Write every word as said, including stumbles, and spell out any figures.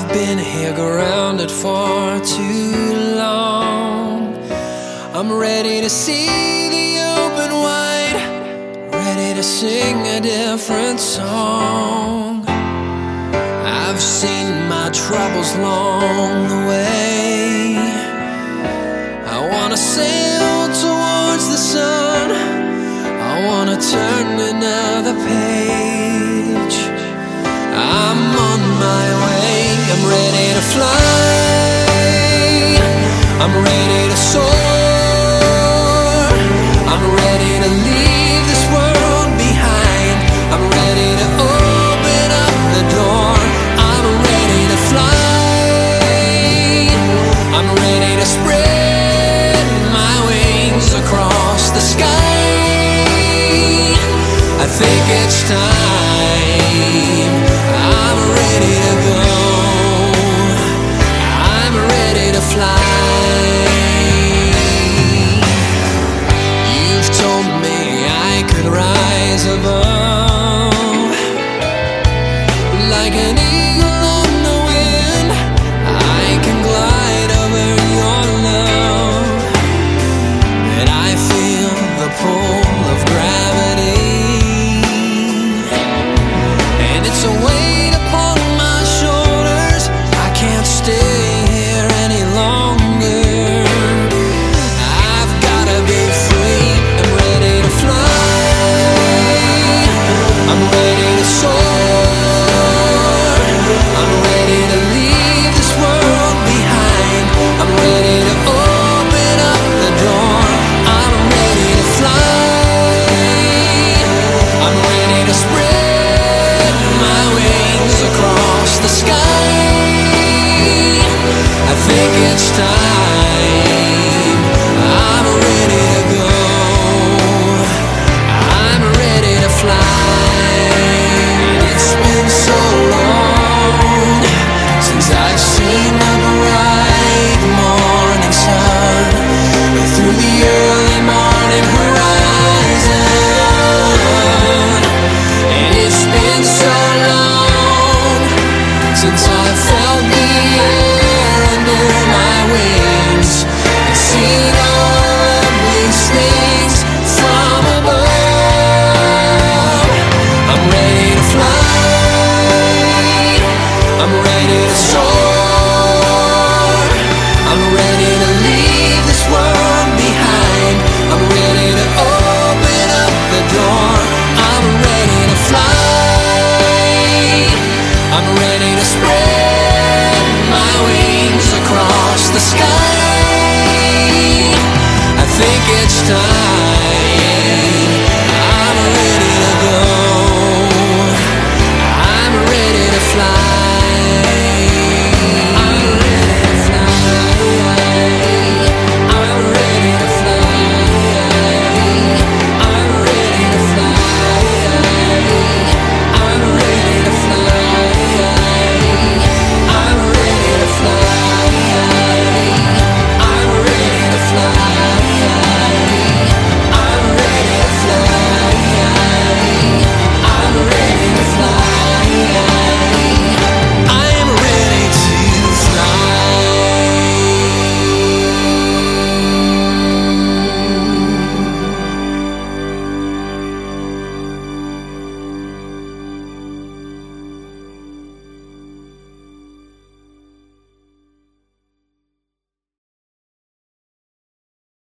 been here grounded for too long. I'm ready to see the open wide, ready to sing a different song. I've seen my troubles along the way. I wanna sail towards the sun, I wanna turn another page. I'm on my way, I'm ready to fly, I'm ready to soar, I'm ready to leave this world behind, I'm ready to open up the door, I'm ready to fly, I'm ready to spread my wings across the sky. I think it's time, I'm ready to go, I'm ready to fly. You've told me I could rise above, like an eagle on the wind, I can glide over your love, and I feel the pull of gravity, and it's a weight upon my shoulders, I can't stay here any longer. I've gotta be free, I'm ready to fly, I'm ready to soar, I'm ready to leave this world behind, I'm ready to open up the door, I'm ready to fly, I'm ready to spread my wings across the sky. I think it's time, I'm ready to go, I'm ready to fly. It's been so long since I've seen the bright morning sun through the early morning horizon, and it's been so long since I felt the air under my wings and seen all of these things from above. I'm ready to fly, I'm ready to soar, I'm ready to leave this world behind, I'm ready to open up the door, I'm ready to fly, I'm ready to spread my wings across the sky. I think it's time.